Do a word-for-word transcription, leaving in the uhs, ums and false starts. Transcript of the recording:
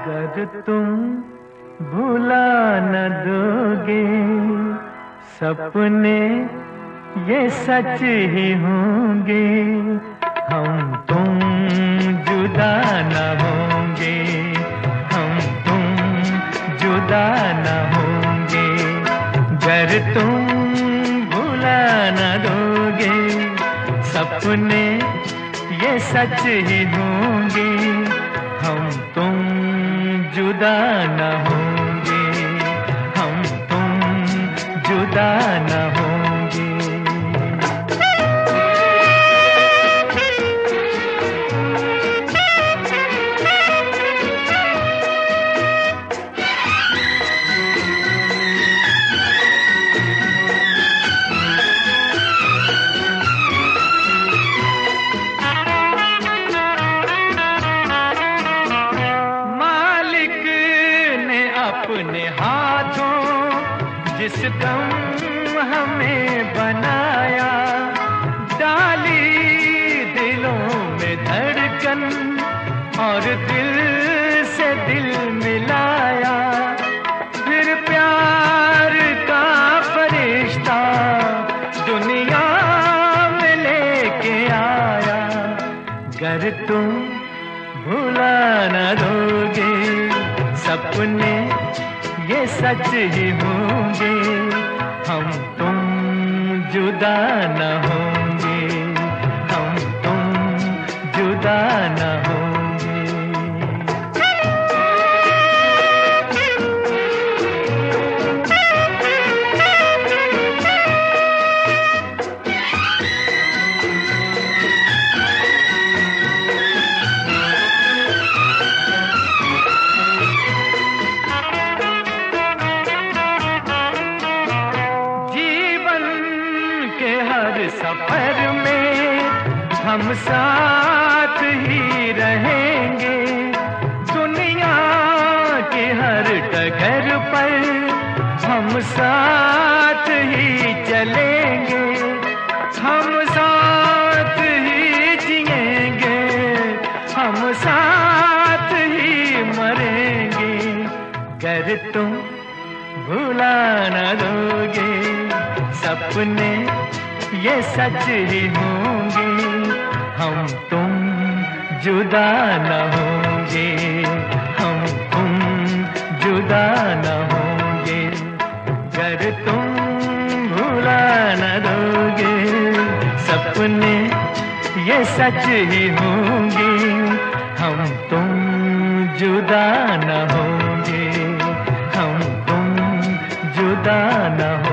अगर तुम भुला न दोगे सपने ये सच ही होंगे। हम तुम जुदा न होंगे, हम तुम जुदा न होंगे। अगर तुम भुला न दोगे सपने ये सच ही होंगे। हम तुम जुदा न होंगे, हम तुम जुदा न होंगे। अपने हाथों जिस दम हमें बनाया, डाली दिलों में धड़कन और दिल से दिल मिलाया। फिर प्यार का फरिश्ता दुनिया में लेके आया। अगर तुम भुला न दोगे सपने ये सच ही होंगे। हम तुम जुदा न होंगे, हम तुम जुदा न होंगे। सफर में हम साथ ही रहेंगे। दुनिया के हर डगर पर हम साथ ही चलेंगे। हम साथ ही जिएंगे, हम साथ ही मरेंगे। अगर तुम भुला न दोगे सपने ये सच ही होंगे। हम तुम जुदा न होंगे, हम तुम जुदा न होंगे। अगर तुम भुला न दोगे सपने ये सच ही होंगे। हम तुम जुदा न होंगे, हम तुम जुदा न होंगे।